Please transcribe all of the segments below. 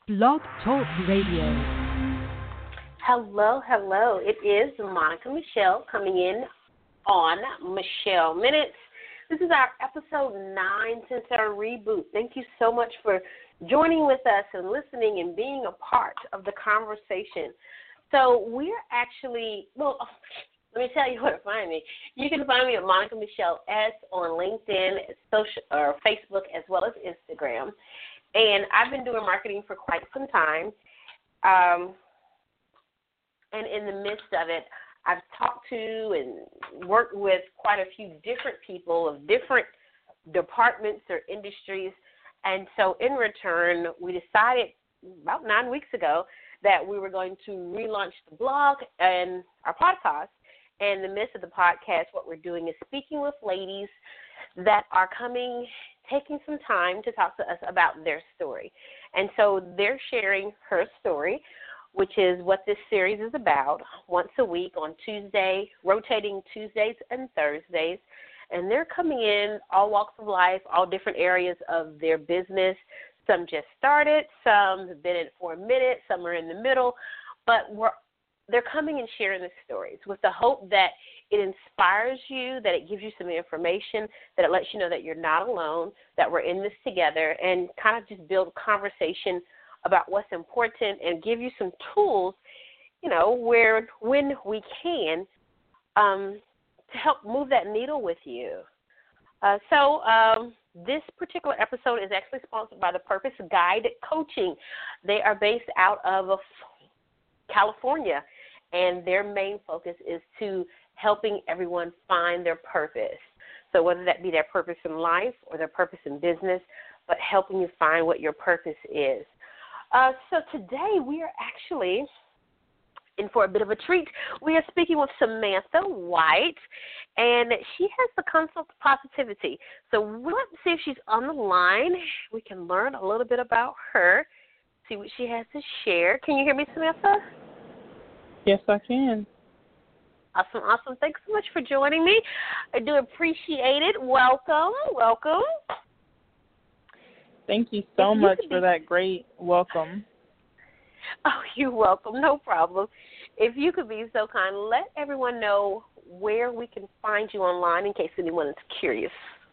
Blog Talk Radio. Hello, hello. It is Monica Michelle coming in on Michelle Minutes. This is our episode 9 since our reboot. Thank you so much for joining with us and listening and being a part of the conversation. So we're actually, let me tell you where to find me. You can find me at Monica Michelle S on LinkedIn, social, or Facebook, as well as Instagram. And I've been doing marketing for quite some time. And in the midst of it, I've talked to and worked with quite a few different people of different departments or industries. And so in return, we decided about 9 weeks ago that we were going to relaunch the blog and our podcast. And in the midst of the podcast, what we're doing is speaking with ladies that are taking some time to talk to us about their story. And so they're sharing her story, which is what this series is about, once a week on Tuesday, rotating Tuesdays and Thursdays. And they're coming in all walks of life, all different areas of their business. Some just started, some have been in it for a minute, some are in the middle. But they're coming and sharing the stories with the hope that it inspires you, that it gives you some information, that it lets you know that you're not alone, that we're in this together, and kind of just build conversation about what's important and give you some tools, when we can, to help move that needle with you. So this particular episode is actually sponsored by the Purpose Guide Coaching. They are based out of California, and their main focus is to helping everyone find their purpose. So whether that be their purpose in life or their purpose in business, but helping you find what your purpose is. So today we are actually in for a bit of a treat. We are speaking with Samantha White, and she has the Consult Positivity. So let's see if she's on the line. We can learn a little bit about her, see what she has to share. Can you hear me, Samantha? Yes, I can. Awesome. Thanks so much for joining me. I do appreciate it. Welcome. Thank you so much for that great welcome. Oh, you're welcome. No problem. If you could be so kind, let everyone know where we can find you online in case anyone is curious.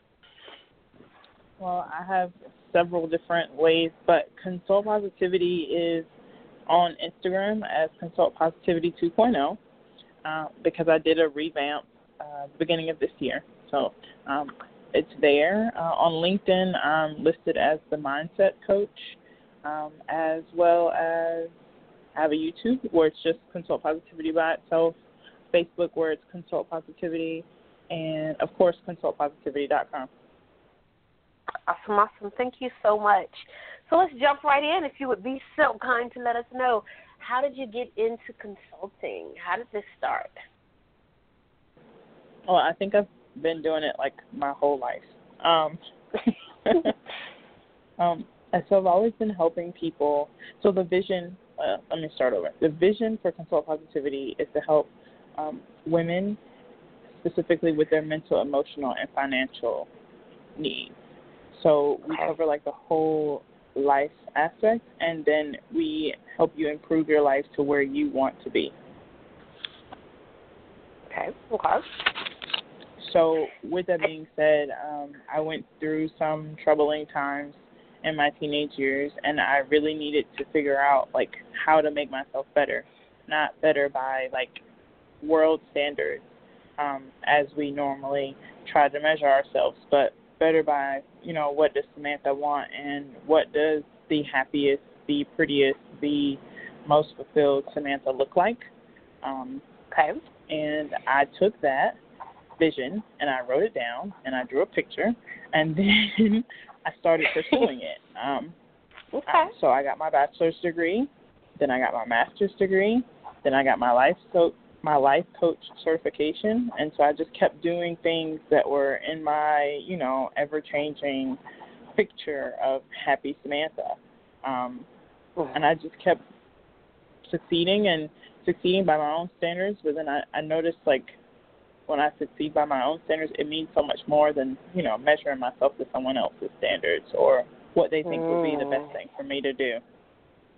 Well, I have several different ways, but Consult Positivity is on Instagram as Consult Positivity 2.0 because I did a revamp beginning of this year. So it's there. On LinkedIn, I'm listed as the Mindset Coach, as well as I have a YouTube where it's just Consult Positivity by itself, Facebook where it's Consult Positivity, and, of course, consultpositivity.com. Awesome. Thank you so much. So let's jump right in. If you would be so kind to let us know, how did you get into consulting? How did this start? Well, I think I've been doing it like my whole life. So I've always been helping people. So the vision, let me start over. The vision for Consult Positivity is to help women specifically with their mental, emotional, and financial needs. So we cover like the whole life aspect, and then we help you improve your life to where you want to be. Okay. So with that being said, I went through some troubling times in my teenage years, and I really needed to figure out like how to make myself better, not better by like world standards as we normally try to measure ourselves, but better by, what does Samantha want and what does the happiest, the prettiest, the most fulfilled Samantha look like. And I took that vision and I wrote it down and I drew a picture and then I started pursuing it. So I got my bachelor's degree, then I got my master's degree, then I got my life coach certification, and so I just kept doing things that were in my, ever-changing picture of happy Samantha. And I just kept succeeding by my own standards, but then I noticed, like, when I succeed by my own standards, it means so much more than, measuring myself to someone else's standards or what they think would be the best thing for me to do.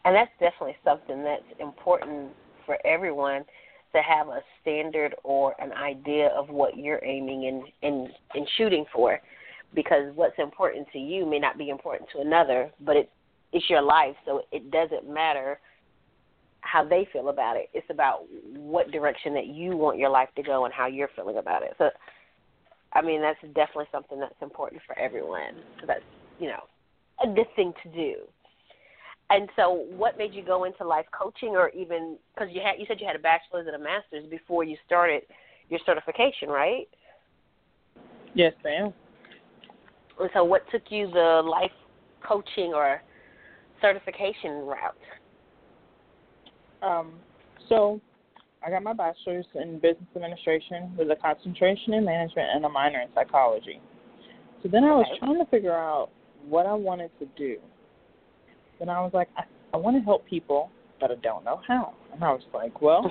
And that's definitely something that's important for everyone, to have a standard or an idea of what you're aiming and shooting for, because what's important to you may not be important to another, but it's your life, so it doesn't matter how they feel about it. It's about what direction that you want your life to go and how you're feeling about it. So, I mean, that's definitely something that's important for everyone. So that's, a good thing to do. And so what made you go into life coaching, or even, because you said you had a bachelor's and a master's before you started your certification, right? Yes, ma'am. And so what took you the life coaching or certification route? So I got my bachelor's in business administration with a concentration in management and a minor in psychology. So then I was trying to figure out what I wanted to do. Then I was like, I want to help people, but I don't know how. And I was like, well,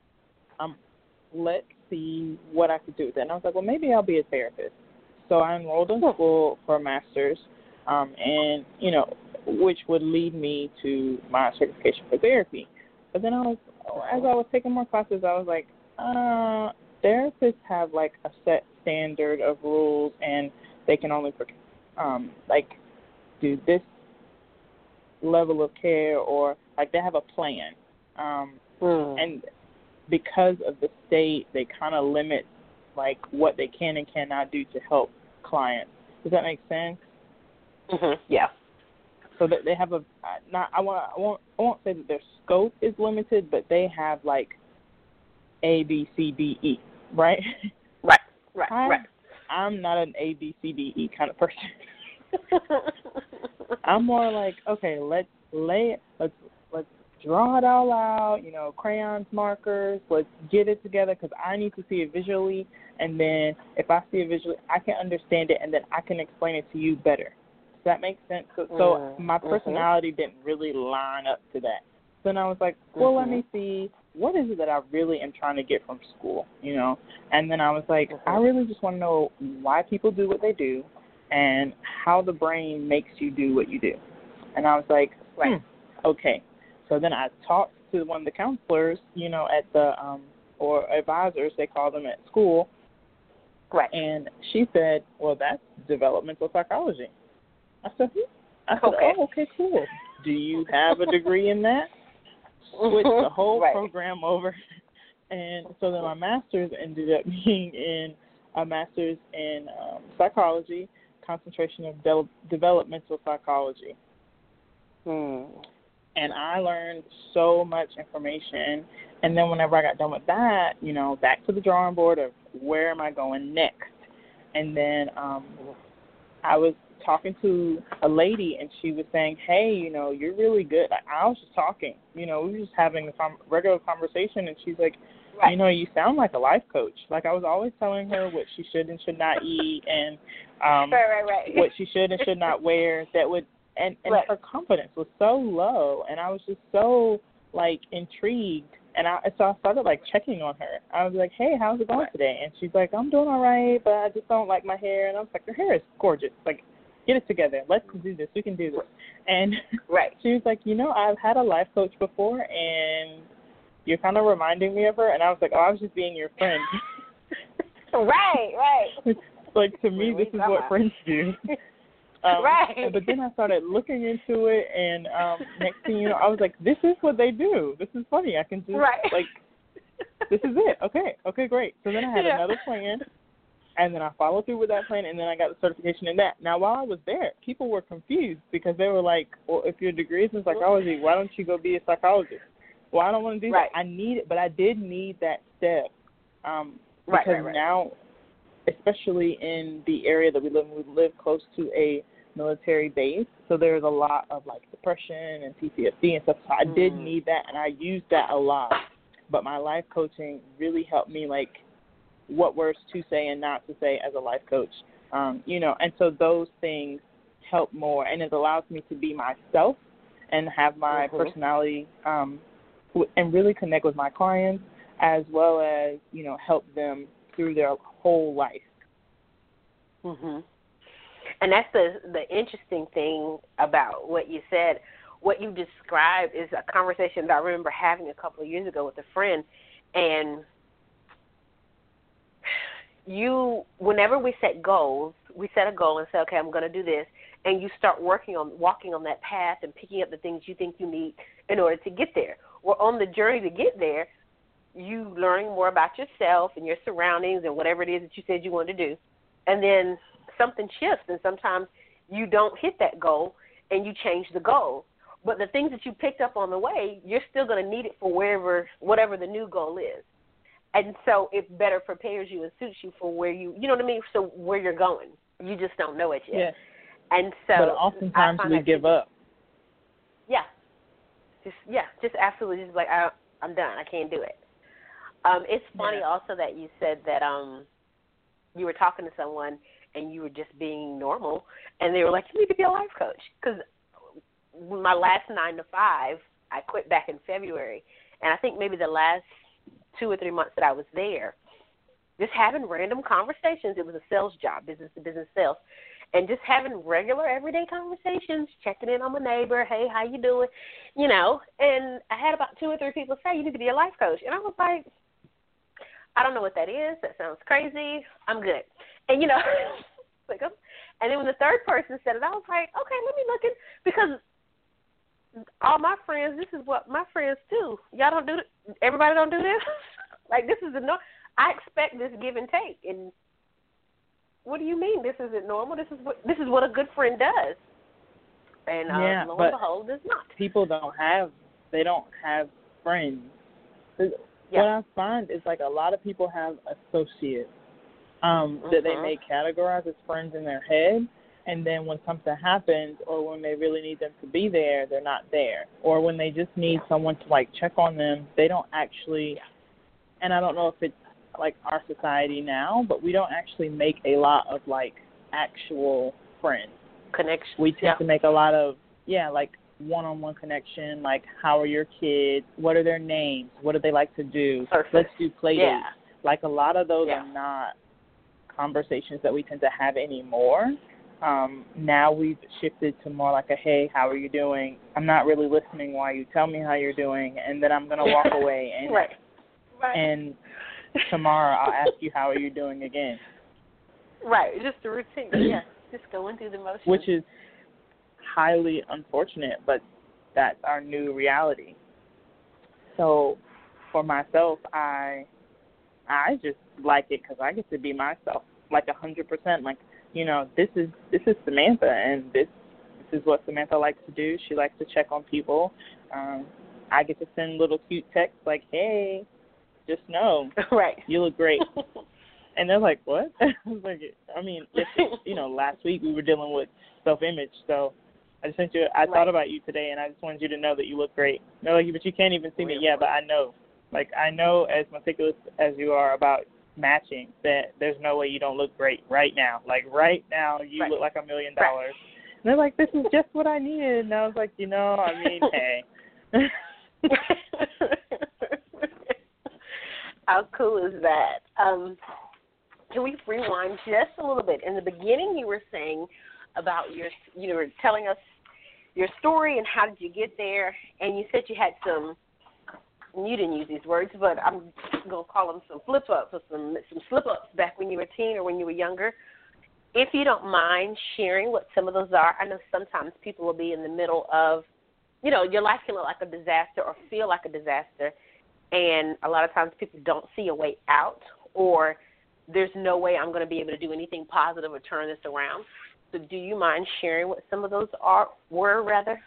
let's see what I could do with it. And I was like, well, maybe I'll be a therapist. So I enrolled in school for a master's, and, which would lead me to my certification for therapy. But then as I was taking more classes, I was like, therapists have, like, a set standard of rules, and they can only, do this level of care, or, like, they have a plan. And because of the state, they kind of limit, like, what they can and cannot do to help clients. Does that make sense? Yeah. So that they have I won't say that their scope is limited, but they have like A, B, C, D, E, right? Right. I'm not an A, B, C, D, E kind of person. I'm more like, okay, let's draw it all out, crayons, markers, let's get it together, because I need to see it visually, and then if I see it visually, I can understand it, and then I can explain it to you better. Does that make sense? So my personality didn't really line up to that. So then I was like, well, let me see, what is it that I really am trying to get from school, And then I was like, I really just want to know why people do what they do and how the brain makes you do what you do. And I was like, okay. So then I talked to one of the counselors, at the, or advisors, they call them at school. Right. And she said, well, that's developmental psychology. I said, oh, okay, cool. Do you have a degree in that? Switched the whole program over. And so then my master's ended up being in a master's in psychology, concentration of developmental psychology. And I learned so much information. And then whenever I got done with that, back to the drawing board of where am I going next. And then I was talking to a lady, and she was saying, hey, you're really good. I was just talking. We were just having a regular conversation, and she's like, you sound like a life coach. Like, I was always telling her what she should and should not eat, and what she should and should not wear. That would, and her confidence was so low, and I was just so, like, intrigued. And so I started, like, checking on her. I was like, hey, how's it going today? And she's like, I'm doing all right, but I just don't like my hair. And I was like, your hair is gorgeous. Like, get it together. Let's do this. We can do this. And she was like, I've had a life coach before, and you're kind of reminding me of her. And I was like, I was just being your friend. Right. Like, to me, this is what friends do. But then I started looking into it, and next thing you know, I was like, this is what they do. This is funny. I can just, like, this is it. Okay, great. So then I had another plan, and then I followed through with that plan, and then I got the certification in that. Now, while I was there, people were confused because they were like, well, if your degree is in psychology, why don't you go be a psychologist? Well, I don't want to do that. I need it, but I did need that step because now, especially in the area that we live close to a military base, so there's a lot of, like, depression and PTSD and stuff. So I did need that, and I used that a lot. But my life coaching really helped me, like, what words to say and not to say as a life coach, and so those things help more, and it allows me to be myself and have my personality and really connect with my clients, as well as, help them through their whole life. And that's the interesting thing about what you said. what you described is a conversation that I remember having a couple of years ago with a friend, and whenever we set goals, we set a goal and say, okay, I'm going to do this, and you start walking on that path and picking up the things you think you need in order to get there. Well, on the journey to get there, you learning more about yourself and your surroundings and whatever it is that you said you wanted to do, and then something shifts, and sometimes you don't hit that goal, and you change the goal. But the things that you picked up on the way, you're still going to need it for whatever the new goal is. And so it better prepares you and suits you for where you know what I mean? So where you're going. You just don't know it yet. Yeah. And so but oftentimes we give up. Yeah. Just absolutely just like, I'm done. I can't do it. It's funny also that you said that you were talking to someone and you were just being normal, and they were like, you need to be a life coach. Because my last 9 to 5, I quit back in February, and I think maybe the last 2 or 3 months that I was there, just having random conversations. It was a sales job, business-to-business sales, and just having regular, everyday conversations, checking in on my neighbor, hey, how you doing, and I had about 2 or 3 people say, you need to be a life coach, and I was like, I don't know what that is. That sounds crazy. I'm good. And, and then when the third person said it, I was like, okay, let me look at, because all my friends, this is what my friends do. Y'all don't do it. Everybody don't do this. Like, this is I expect this give and take. And what do you mean this isn't normal? This is what a good friend does. And lo and behold, it's not. People don't have friends. What I find is like a lot of people have associates that they may categorize as friends in their head, and then when something happens or when they really need them to be there, they're not there. Or when they just need someone to like check on them, they don't actually, and I don't know if it's like our society now, but we don't actually make a lot of like actual friends. Connection. We tend to make a lot of, like one-on-one connection, like how are your kids, what are their names, what do they like to do, let's do play dates. Like a lot of those are not conversations that we tend to have anymore. Now we've shifted to more like a, hey, how are you doing? I'm not really listening while you tell me how you're doing, and then I'm going to walk away. And and tomorrow I'll ask you, how are you doing again? Right, just a routine, just going through the motions. Which is highly unfortunate, but that's our new reality. So for myself, I just like it because I get to be myself, like 100%. Like, this is Samantha, and this is what Samantha likes to do. She likes to check on people. I get to send little cute texts like, hey, just know, you look great. And they're like, what? I was like, last week we were dealing with self-image, so I just sent you. I thought about you today, and I just wanted you to know that you look great. They're like, but you can't even see me. Yeah, but I know. Like, I know as meticulous as you are about matching that there's no way you don't look great right now. Like, right now you look like $1 million. And they're like, this is just what I needed. And I was like, hey. How cool is that? Can we rewind just a little bit? In the beginning, you were saying about you were telling us your story and how did you get there, and you said you had you didn't use these words, but I'm going to call them some flip-ups or some slip-ups back when you were a teen or when you were younger. If you don't mind sharing what some of those are, I know sometimes people will be in the middle of, your life can look like a disaster or feel like a disaster, and a lot of times people don't see a way out, or there's no way I'm going to be able to do anything positive or turn this around. So do you mind sharing what some of those were?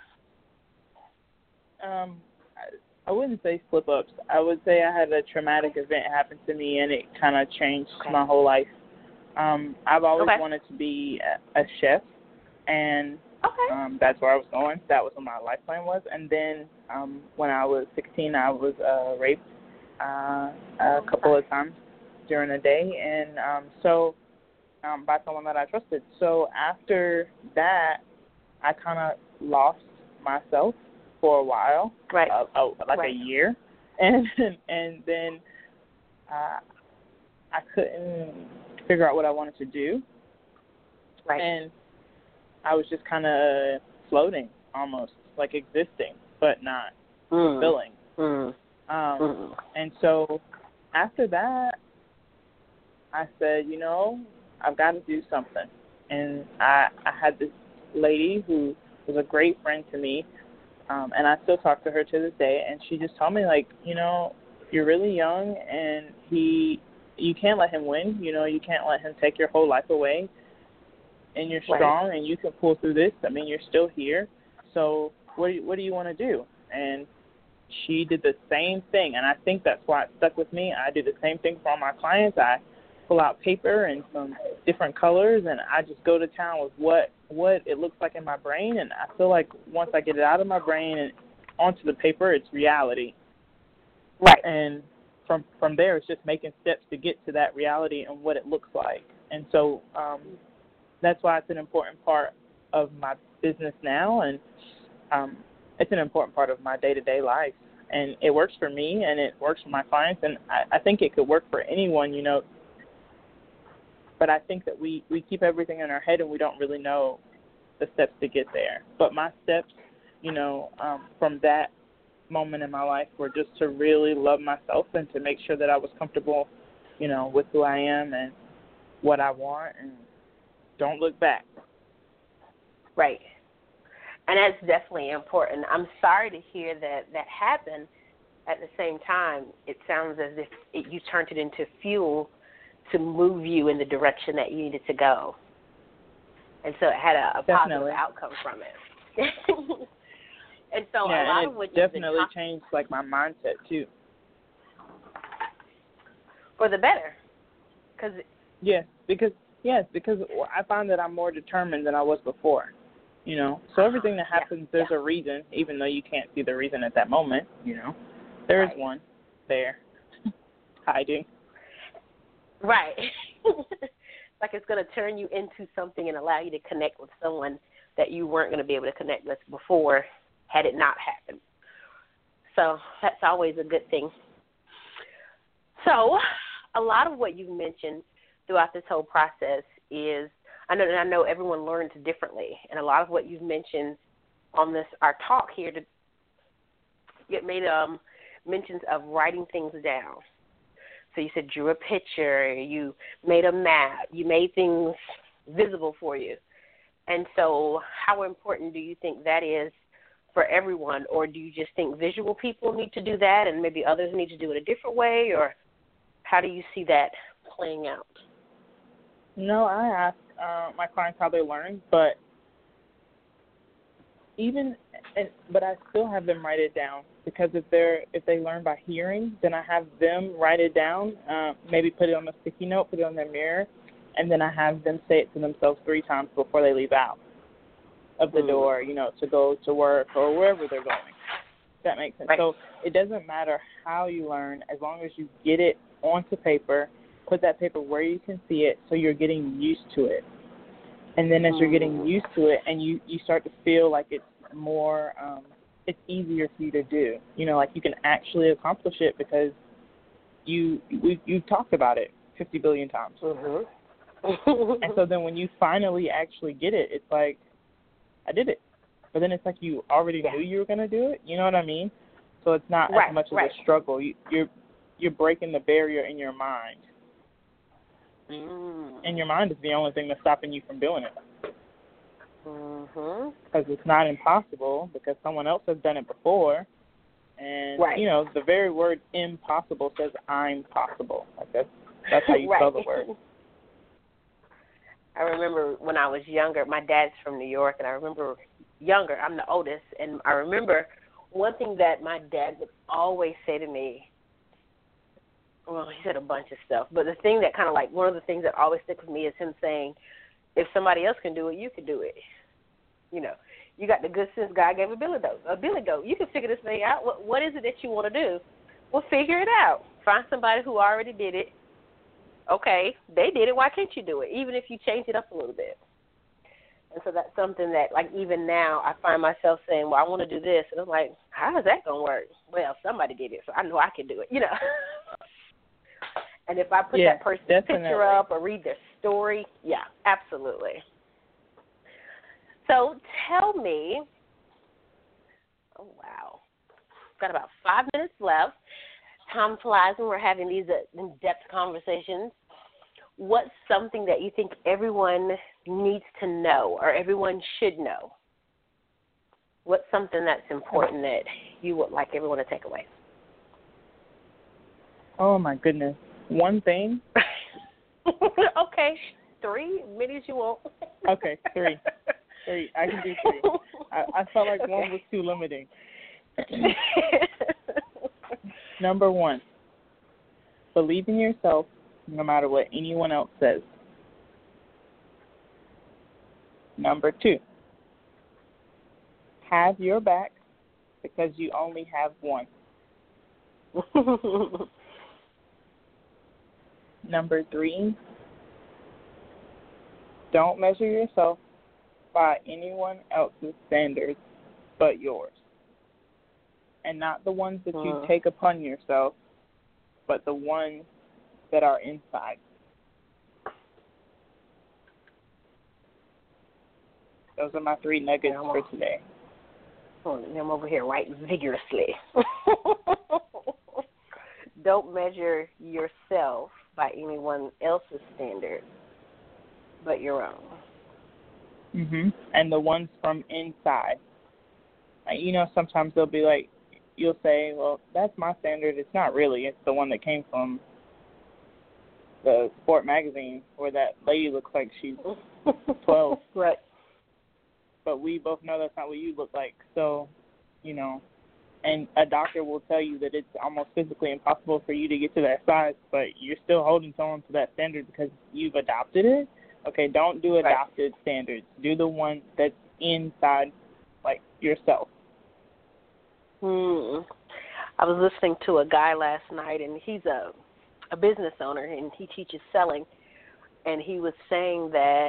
I wouldn't say slip-ups. I would say I had a traumatic event happen to me, and it kind of changed my whole life. I've always wanted to be a chef, and that's where I was going. That was what my life plan was. And then when I was 16, I was raped a couple of times during the day, and by someone that I trusted. So after that, I kind of lost myself for a while, a year, and then I couldn't figure out what I wanted to do, and I was just kind of floating almost, like existing, but not fulfilling. And so after that, I said, you know, I've got to do something. And I had this lady who was a great friend to me, and I still talk to her to this day, and she just told me, like, you know, you're really young, and you can't let him win. You know, you can't let him take your whole life away. And you're strong, and you can pull through this. I mean, you're still here. So what do you want to do? And she did the same thing, and I think that's why it stuck with me. I do the same thing for all my clients. I pull out paper and some different colors, and I just go to town with what it looks like in my brain. And I feel like once I get it out of my brain and onto the paper, it's reality. Right. And from there, it's just making steps to get to that reality and what it looks like. And so that's why it's an important part of my business now, and it's an important part of my day-to-day life. And it works for me, and it works for my clients, and I think it could work for anyone, you know. But I think that we keep everything in our head, and we don't really know the steps to get there. But my steps, you know, from that moment in my life were just to really love myself and to make sure that I was comfortable, you know, with who I am and what I want, and don't look back. Right. And that's definitely important. I'm sorry to hear that happened. At the same time, it sounds as if you turned it into fuel to move you in the direction that you needed to go. And so it had a positive outcome from it. And so a lot of what you've definitely changed, like, my mindset, too. For the better. Yes, because I find that I'm more determined than I was before, you know. So everything that happens, there's a reason, even though you can't see the reason at that moment, you know. There is one there hiding. Right. Like it's going to turn you into something and allow you to connect with someone that you weren't going to be able to connect with before had it not happened. So that's always a good thing. So a lot of what you've mentioned throughout this whole process is, I know everyone learns differently, and a lot of what you've mentioned on our talk here, you made mentions of writing things down. So you said drew a picture, you made a map, you made things visible for you. And so how important do you think that is for everyone, or do you just think visual people need to do that and maybe others need to do it a different way, or how do you see that playing out? No, I ask my clients how they learn, but I still have them write it down, because if they learn by hearing, then I have them write it down, maybe put it on a sticky note, put it on their mirror, and then I have them say it to themselves 3 times before they leave out of the door, you know, to go to work or wherever they're going. That makes sense. Right. So it doesn't matter how you learn, as long as you get it onto paper, put that paper where you can see it, so you're getting used to it. And then as you're getting used to it, and you start to feel like it's more, it's easier for you to do. You know, like you can actually accomplish it because you've talked about it 50 billion times. And so then when you finally actually get it, it's like, I did it. But then it's like you already knew you were going to do it. You know what I mean? So it's not as much of a struggle. You're breaking the barrier in your mind. And your mind is the only thing that's stopping you from doing it. Because it's not impossible, because someone else has done it before. And, you know, the very word impossible says I'm possible. Like that's how you spell the word. I remember when I was younger, my dad's from New York, and I remember younger, I'm the oldest, and I remember one thing that my dad would always say to me, well, he said a bunch of stuff, but the thing that kind of like, one of the things that always sticks with me is him saying, if somebody else can do it, you can do it. You know, you got the good sense God gave a Billy Goat. You can figure this thing out. What is it that you want to do? Well, figure it out. Find somebody who already did it. Okay, they did it. Why can't you do it? Even if you change it up a little bit. And so that's something that, like, even now I find myself saying, well, I want to do this. And I'm like, how is that going to work? Well, somebody did it, so I know I can do it, you know. And if I put that person's picture up or read their story, absolutely. So tell me, Oh, wow. Got about 5 minutes left. Time flies when we're having these in-depth conversations. What's something that you think everyone needs to know or everyone should know? What's something that's important that you would like everyone to take away? Oh, my goodness. One thing? Okay. 3, many as you want. Okay, 3. 3. I can do 3. I felt like one was too limiting. Number 1, believe in yourself no matter what anyone else says. Number 2, have your back because you only have one. Number 3, don't measure yourself by anyone else's standards but yours. And not the ones that you take upon yourself, but the ones that are inside. Those are my 3 nuggets for today. I'm over here writing vigorously. Don't measure yourself by anyone else's standard, but your own. And the ones from inside. You know, sometimes they'll be like, you'll say, well, that's my standard. It's not really. It's the one that came from the Sport magazine where that lady looks like she's 12. Right. But we both know that's not what you look like. So, you know, and a doctor will tell you that it's almost physically impossible for you to get to that size, but you're still holding someone to that standard because you've adopted it. Okay, don't do adopted standards. Do the one that's inside, like, yourself. I was listening to a guy last night, and he's a business owner, and he teaches selling, and he was saying that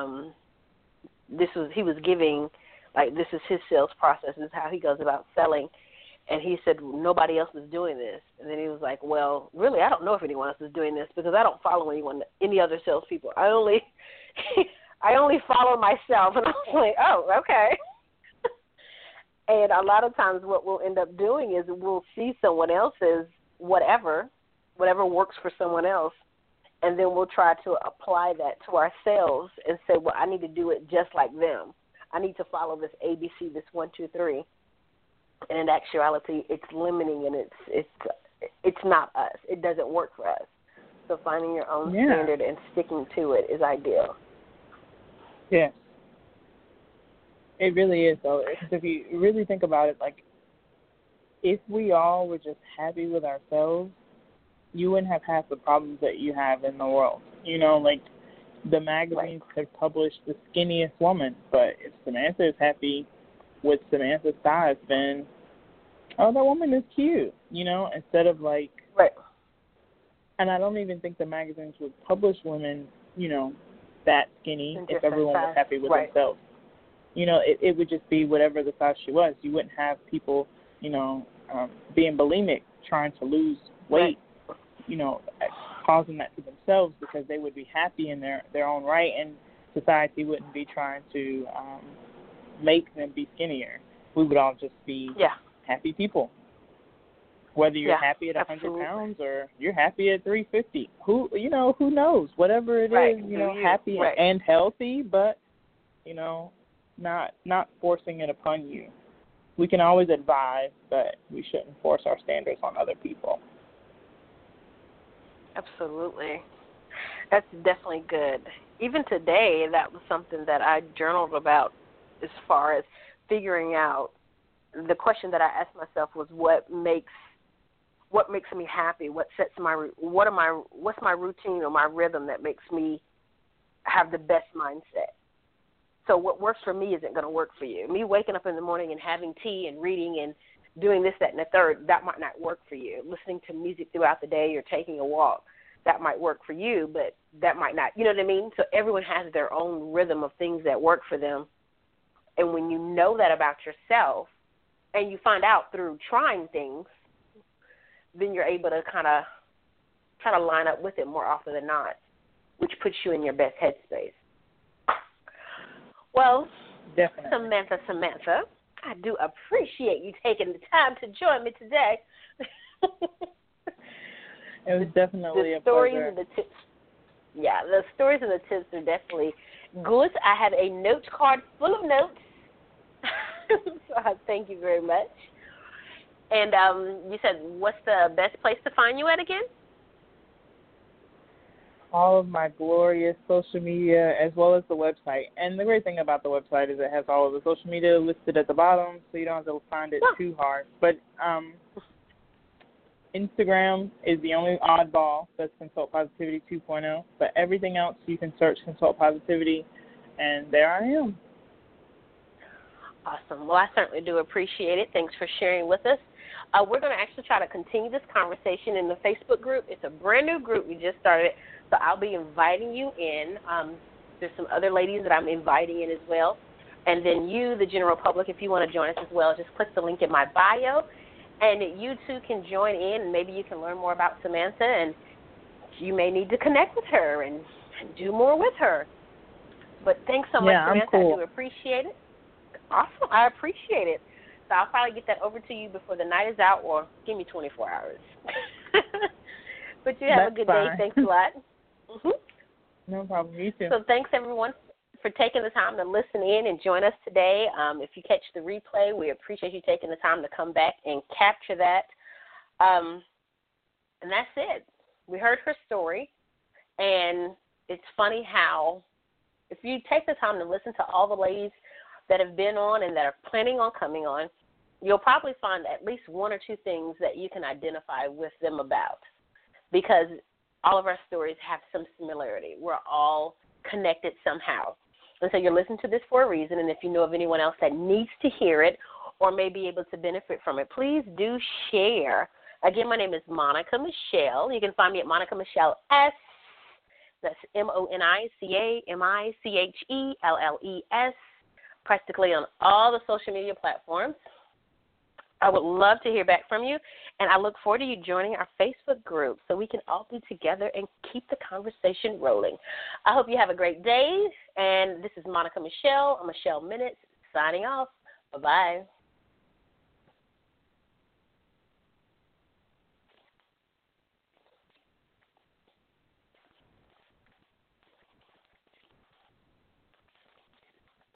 he was giving, like, this is his sales process, this is how he goes about selling, and he said nobody else is doing this, and then he was like, well, really, I don't know if anyone else is doing this because I don't follow any other salespeople. I only follow myself, and I was like, oh, okay. And a lot of times what we'll end up doing is we'll see someone else's whatever works for someone else, and then we'll try to apply that to ourselves and say, well, I need to do it just like them. I need to follow this ABC, this 1, 2, 3. And in actuality, it's limiting, and it's not us. It doesn't work for us. So finding your own standard and sticking to it is ideal. Yeah. It really is, though. If you really think about it, like, if we all were just happy with ourselves, you wouldn't have half the problems that you have in the world. You know, like, the magazines could publish the skinniest woman, but if Samantha is happy with Samantha's size, then, oh, that woman is cute, you know, instead of, like, and I don't even think the magazines would publish women, you know, that skinny if everyone was happy with themselves. You know, it would just be whatever the size she was. You wouldn't have people, you know, being bulimic, trying to lose weight, you know, causing that to themselves because they would be happy in their own right, and society wouldn't be trying to make them be skinnier. We would all just be happy people. Whether you're happy at 100 pounds or you're happy at 350, who knows? Whatever it is, you know, happy and healthy, but, you know, not forcing it upon you. We can always advise, but we shouldn't force our standards on other people. Absolutely. That's definitely good. Even today, that was something that I journaled about as far as figuring out. The question that I asked myself was what makes me happy? What's my routine or my rhythm that makes me have the best mindset? So what works for me isn't going to work for you. Me waking up in the morning and having tea and reading and doing this, that, and the third, that might not work for you. Listening to music throughout the day or taking a walk, that might work for you, but that might not. You know what I mean? So everyone has their own rhythm of things that work for them. And when you know that about yourself and you find out through trying things, then you're able to kind of line up with it more often than not, which puts you in your best headspace. Well, definitely. Samantha, I do appreciate you taking the time to join me today. It was definitely a stories pleasure. And the tips. Yeah, the stories and the tips are definitely good. I have a note card full of notes. So I thank you very much. And you said, what's the best place to find you at again? All of my glorious social media as well as the website. And the great thing about the website is it has all of the social media listed at the bottom, so you don't have to find it too hard. But Instagram is the only oddball that's Consult Positivity 2.0. But everything else, you can search Consult Positivity, and there I am. Awesome. Well, I certainly do appreciate it. Thanks for sharing with us. We're going to actually try to continue this conversation in the Facebook group. It's a brand new group. We just started it, so I'll be inviting you in. There's some other ladies that I'm inviting in as well. And then you, the general public, if you want to join us as well, just click the link in my bio, and you too can join in, and maybe you can learn more about Samantha, and you may need to connect with her and do more with her. But thanks so much, Samantha. Cool. I do appreciate it. Awesome. I appreciate it. So I'll probably get that over to you before the night is out, or give me 24 hours. But you have a good day. Thanks a lot. Mm-hmm. No problem. You too. So thanks, everyone, for taking the time to listen in and join us today. If you catch the replay, we appreciate you taking the time to come back and capture that. And that's it. We heard her story, and it's funny how if you take the time to listen to all the ladies that have been on and that are planning on coming on, you'll probably find at least one or two things that you can identify with them about, because all of our stories have some similarity. We're all connected somehow. And so you're listening to this for a reason, and if you know of anyone else that needs to hear it or may be able to benefit from it, please do share. Again, my name is Monica Michelle. You can find me at Monica Michelle S. That's MonicamiChelles, practically on all the social media platforms. I would love to hear back from you, and I look forward to you joining our Facebook group so we can all be together and keep the conversation rolling. I hope you have a great day, and this is Monica Michelle. I'm Michelle Minutes, signing off. Bye-bye.